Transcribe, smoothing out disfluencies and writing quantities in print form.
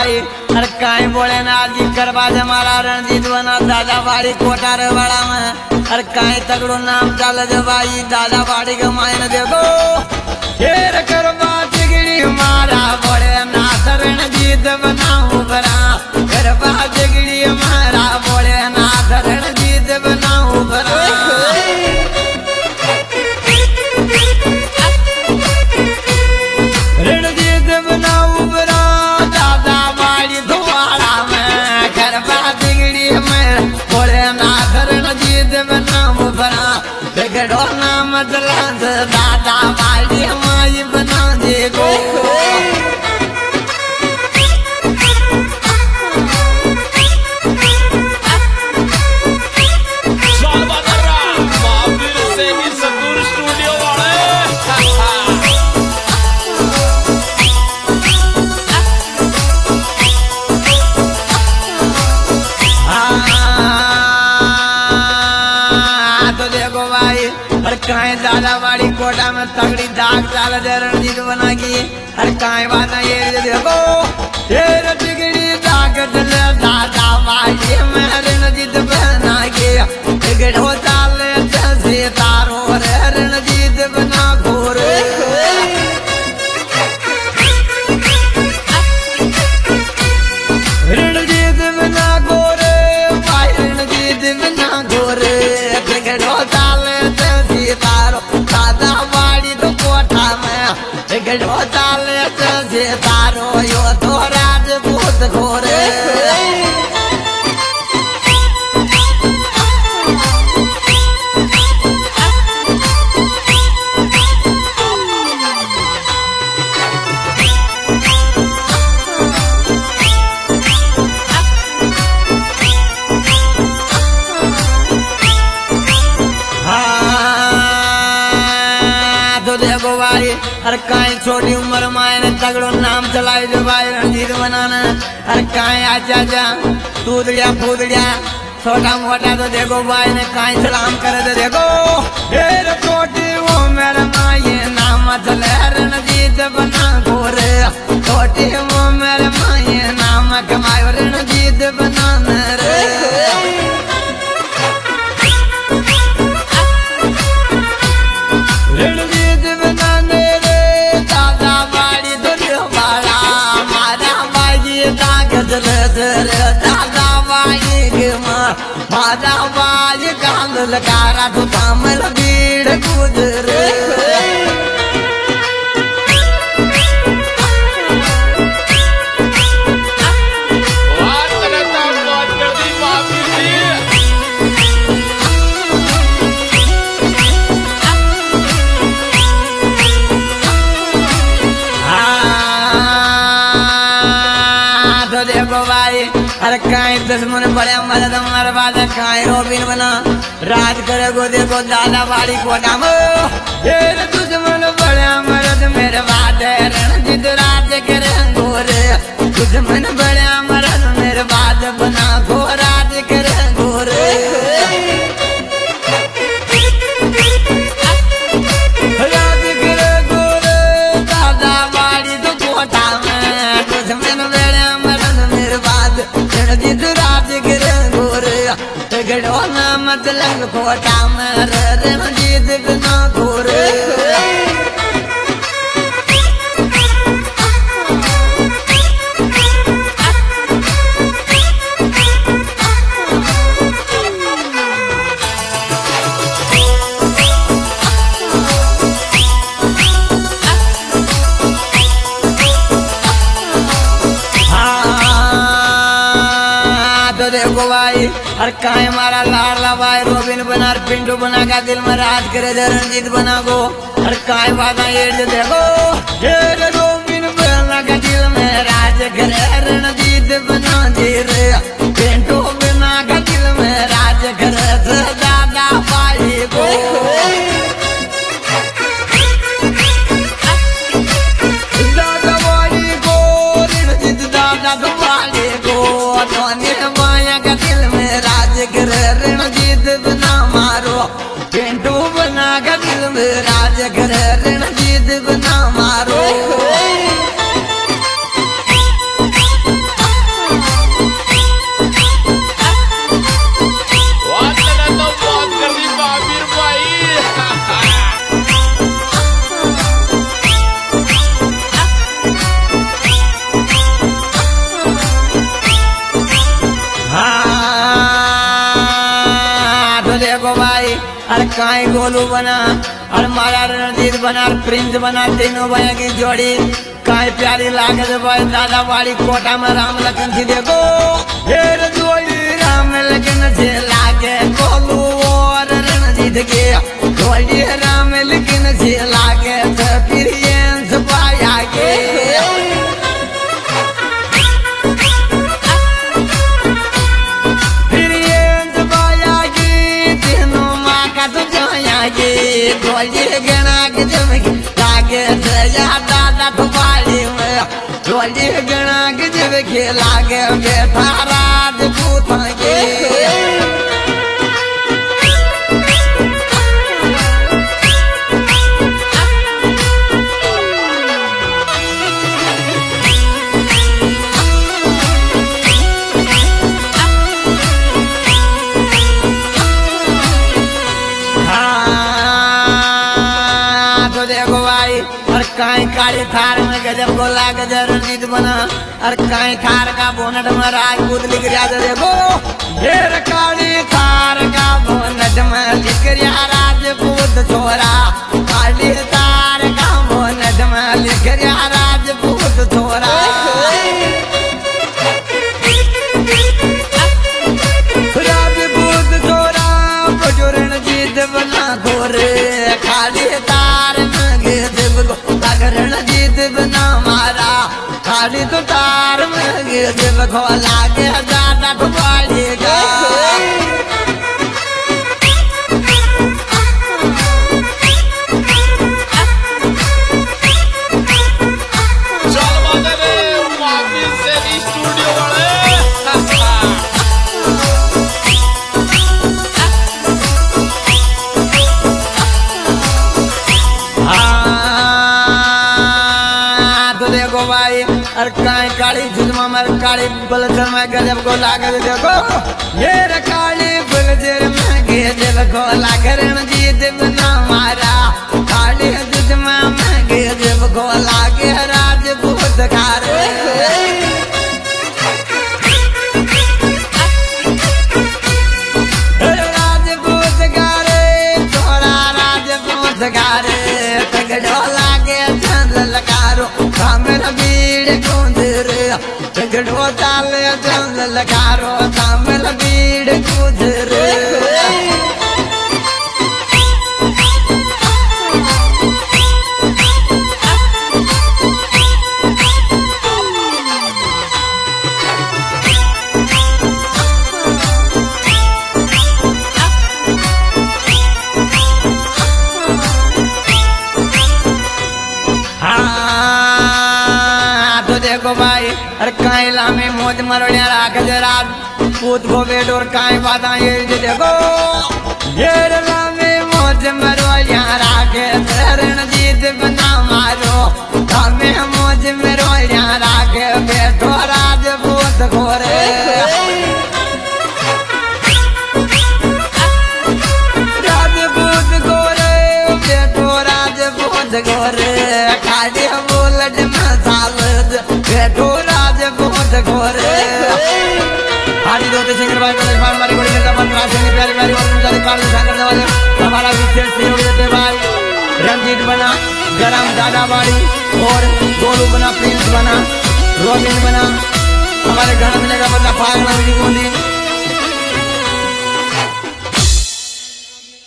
हर काई भोलेनाथ जी करवा दे मारा रणजीत बना दादा बाड़ी कोटार बड़ा में हर काई तगड़ो नाम चल दे भाई दादा बाड़ी के मायने देखो शेर करवा जिगड़ी मारा भोलेनाथ रणजीत बनाऊ बरा करवा जिगड़ी मारा भोलेनाथ रणजीत बनाऊ बरा रणजीत बनाऊ बरा दादा बाड़ी धुआड़ा में करवा जिगड़ी में भोलेनाथ रणजीत बनाऊ बरा बिगड़ो नाम चलांद दादा बाड़ी माई बना देगो काए दादा बाड़ी कोटा में तगड़ी दाग चाल दे रणजीत बना की हर काए वाला ये देखो शेर जिगड़ी दाग चल दादा बाड़ी में रणजीत बना के बिगड़ो चाल जैसे तारो रे रणजीत बना घोरे रणजीत बना घोरे भाई रणजीत बना घोरे बिगड़ो चाल तारो दादा बाड़ी तो कोठा में बिगड़ो चाल से तारो यो तो राजपूत घोरे हर काई छोटी उम्र मायने तगड़ो नाम चलाई जो भाई रणजीत बनाना हर काई आजा जा तूदड़िया फूदड़िया छोटा मोटा तो देखो भाई ने काई सलाम करे तो देखो फिर छोटी वो मेरे माये नाम चले रणजीत बना घोरे छोटी वो मेरे माये नाम कमायो रणजीत बनाना रे रणजीत बनाने दादा बाई के मारा बाई कांद लकारा तो तामल भीड़ गुजरे हर काई दुश्मन बड़े मदद हमारे बाद काई रोबिन बना राज करे गो देखो दादा बाड़ी कोटा में ये दुश्मन बड़े मदद मेरे बाद रणजीत राज करे गोरे दुश्मन बड़े मदद मेरे बाद बना गो राज करे गोरे राज करे गोरे दादा बाड़ी तो कोटा में दुश्मन बड़े मदद मेरे बाद रणजीत राज गिरे गोरे गड़ो नाम मतलब कोटा में रणजीत बिना गोरे देखो भाई हर काए मारा लाडला भाई रोबिन बना पिंटू बना का दिल में राज करे रणजीत बना गो हर काए बाधा ये देखो ये रोबिन बना का दिल में राज करे रणजीत बना दे रे पिंटू बना का दिल में राज करे दादा भाई को दादा भाई को रणजीत दादा भाई को रणजीत बना मारो पिंटू बना का दिल में राज करे रणजीत बना मारो काई गोलू बना और मारा रणजीत बना और प्रिंस बना, तीनों भैया की जोड़ी काई प्यारी लागत भाई। दादा वाली कोटा में राम लखन जी देखो ढेर जोड़ी राम लखन से लागे गोलू और रणजीत के जोड़ी राम लखन से लागे प्रिंस पाया के। गोली गणा के जमकी लागे या दादा ठुपाली में गोली गणा के जमकी लागे बेटा राजपूत के। और काई काली थार में गजब गोला गजब रणजीत बना और काई थार का बोनट में राजपूत लिख रहा था देखो ढेर काली थार का बोनट में लिख रहा राजपूत छोरा। काली थार का बोनट में लिख रहा राजपूत छोरा। राजपूत छोरा बजो रणजीत बना गोरे खाली तार रणजीत बना मारा खाली तो तार में गिर खोला के ज्यादा ठुपाड़ेगा। और काई काली जुलमा में काली बलजर में गजब को लागत देखो ये काली बलजर में गजब को लागे रणजीत बना मारा। काली जुलमा में गजब को लागे राजपूत खारे। राजपूत गारे तोरा राजपूत गारे तगड़ो लागे चंद लकारो कामेरा गढ़ो ताले जंग लगारो तामल भीड़ गुजरे। देखो भाई अरे कायला में मौज मरोड़िया राख जरा पूत को बेट और काय बाता ये देखो ये में मौज मरोड़िया राख रणजीत बना मारो हमें मौज मरोड़िया राख बेटो राजपूत घोरे। राजपूत घोरे बेटो राजपूत घोरे खाली बोलट मसाल बेटो राजपूत घोरे। हाजी दोते सिंगर भाई कलेश भाई हमारी बड़ी नेता बनरा सिंह प्यारी प्यारी और उनका रिकॉर्ड सागर वाले हमारा विशेष सहयोग देते भाई रणजीत बना गरम दादा बाड़ी और गोलू बना प्रिंस बना रोबिन बना हमारे घर मिलेगा बंदा फाग में भी बूंदी